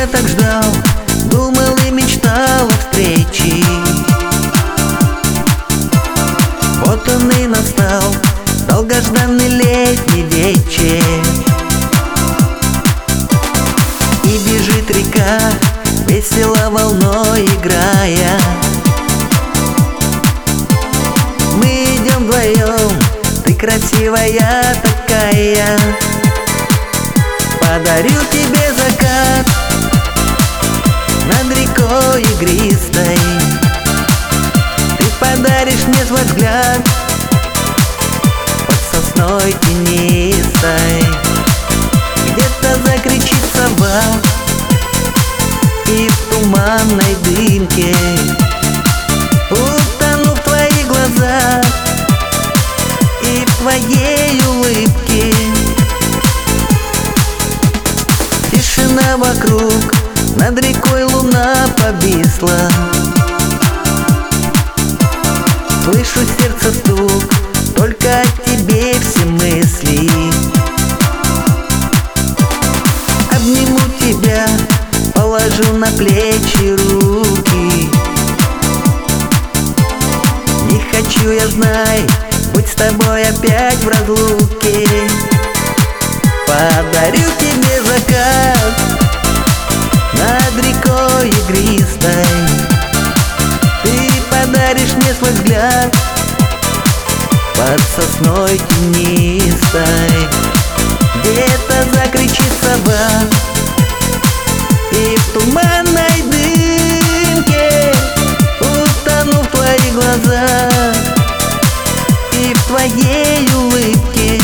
тебя так ждал, думал и мечтал о встрече. Вот он и настал, долгожданный летний вечер. И бежит река, весело волной играя. Мы идем вдвоем, ты красивая такая. Подарю тебе закат над рекой игристой. Ты подаришь мне свой взгляд под сосной тенистой. Где-то закричит сова, и в туманной дымке утону в твоих глазах и в твоей улыбке. Тишина вокруг, над рекой луна повисла. Слышу сердце стук, только о тебе все мысли. Обниму тебя, положу на плечи руки. Не хочу, я знаю, быть с тобой опять в разлуке. Подарю тебе закат над рекой игристой. Ты подаришь мне свой взгляд под сосной тенистой. Где-то закричит сова, и в туманной дымке утону в твоих глазах и в твоей улыбке.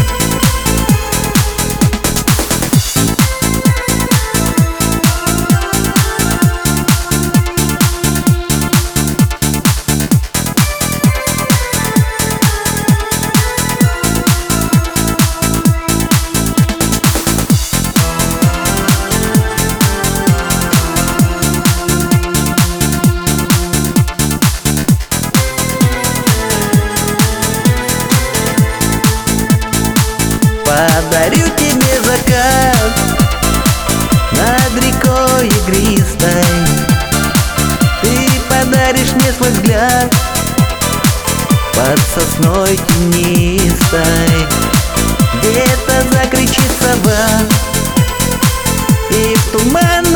Подарю тебе закат над рекой игристой. Ты подаришь мне свой взгляд под сосной тенистой. Где-то закричит сова, и в туман